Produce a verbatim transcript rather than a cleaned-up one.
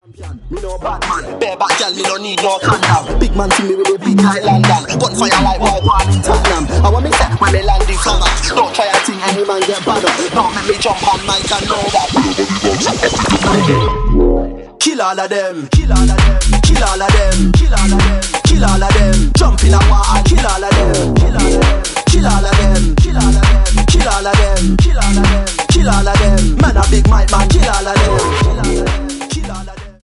Me no bad man, bareback girl, me no need no condom. Big man see me with a big like London. Gunfire like white one in Tottenham. I want me set when me land the flag. Don't try a thing, any man get bad up. Don't make me jump on mic and know that. Kill all of them, kill all of them, kill all of them, kill all of them, kill all of them. Jump in a water, kill all of them, kill all of them, kill all of them.